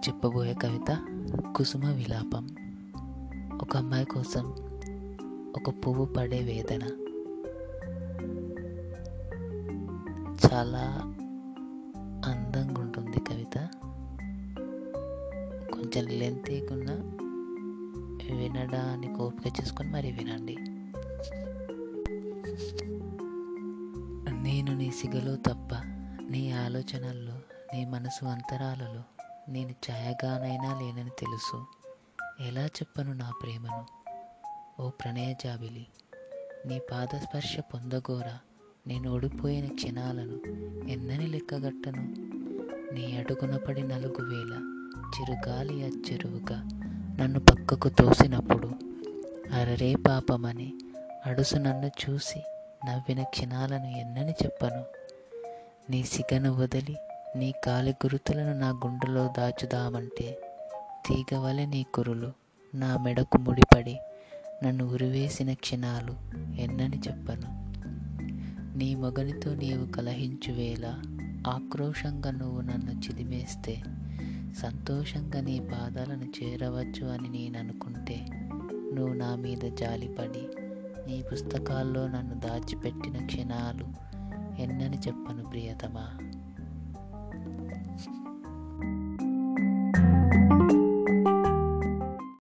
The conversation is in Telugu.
చెప్పబోయే కవిత కుసుమ విలాపం. ఒక అమ్మాయి కోసం ఒక పువ్వు పడే వేదన. చాలా అందంగా ఉంటుంది కవిత. కొంచెం లెంతీగా వినడానికి ఓపిక చేసుకొని మరి వినండి. నేను నీ సిగలో తప్ప, నీ ఆలోచనల్లో, నీ మనసు అంతరాలలో నేను ఛాయగానైనా లేనని తెలుసు. ఎలా చెప్పను నా ప్రేమను ఓ ప్రణయ జాబిలి. నీ పాదస్పర్శ పొందగోరా నేను ఓడిపోయిన క్షణాలను ఎన్నని లెక్కగట్టను. నీ అడుగున పడి 4,000 చిరుగాలి అచ్చెరువుగా నన్ను పక్కకు తోసినప్పుడు అరరే పాపమని అడుసు నన్ను చూసి నవ్విన క్షణాలను ఎన్నని చెప్పను. నీ సిగను వదిలి నీ కాలి గురుతులను నా గుండెలో దాచుదామంటే తీగవలె నీ కురులు నా మెడకు ముడిపడి నన్ను ఉరివేసిన క్షణాలు ఎన్నని చెప్పను. నీ మొగనితో నీవు కలహించు వేళ ఆక్రోషంగా నువ్వు నన్ను చిదిమేస్తే సంతోషంగా నీ పాదాలను చేరవచ్చు అని నేను అనుకుంటే నువ్వు నా మీద జాలిపడి నీ పుస్తకాల్లో నన్ను దాచిపెట్టిన క్షణాలు ఎన్నని చెప్పను ప్రియతమా.